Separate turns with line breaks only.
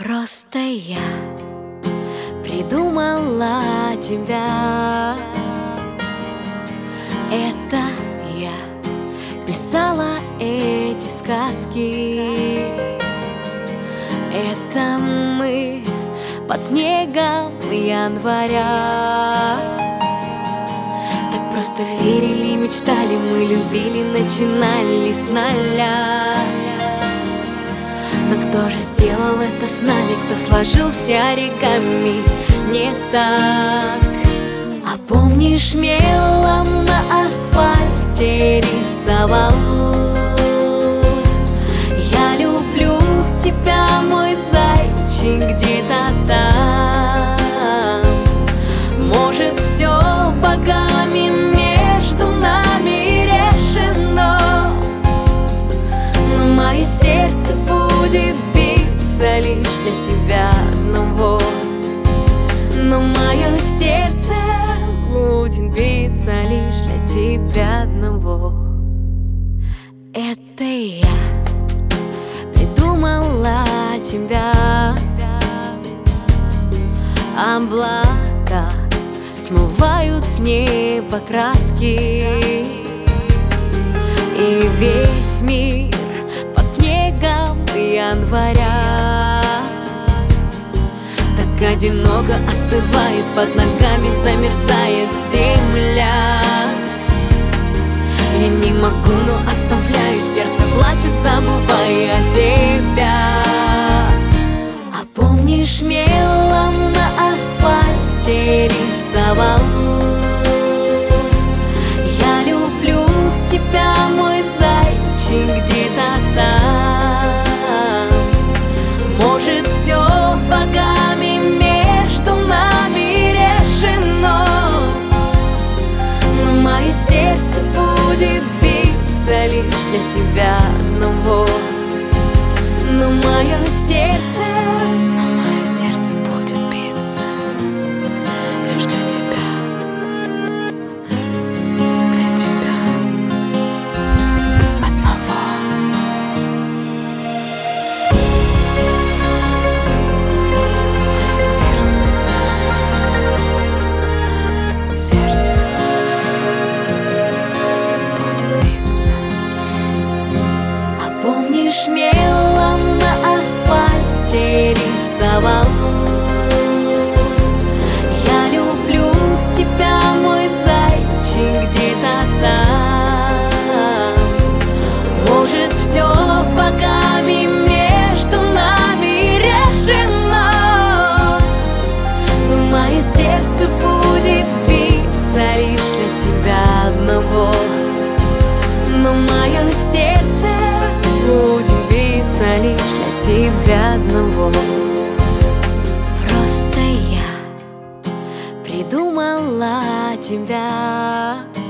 Просто я придумала тебя. Это я писала эти сказки. Это мы под снегом января. Так просто верили, мечтали, мы любили, начинали с нуля. Но кто же сделал это с нами, кто сложил все оригами не так? А помнишь, мелом на асфальте рисовал: я люблю тебя, мой зайчик, где-то там. Может, все богами между нами решено, но мое сердце будет биться лишь для тебя одного. Но мое сердце будет биться лишь для тебя одного. Это я придумала тебя. Облака смывают с неба краски, и весь мир под снегом января. Так одиноко остывает, под ногами замерзает земля. Я не могу, но оставляю, сердце плачет, забывая тебя. А помнишь, мелом на асфальте рисовал: я люблю тебя, мой зайчик, где-то там. Может, все богами между нами решено, но мое сердце будет биться лишь для тебя одного. Но мое сердце будет биться лишь для тебя, для тебя одного. Сердце будет биться. А помнишь, мелом на асфальте рисовал: я люблю тебя, мой зайчик, где-то там. Может, все богами между нами решено, но мое сердце будет биться лишь для тебя одного. Но мое сердце будет биться лишь для тебя одного. Просто я придумала тебя.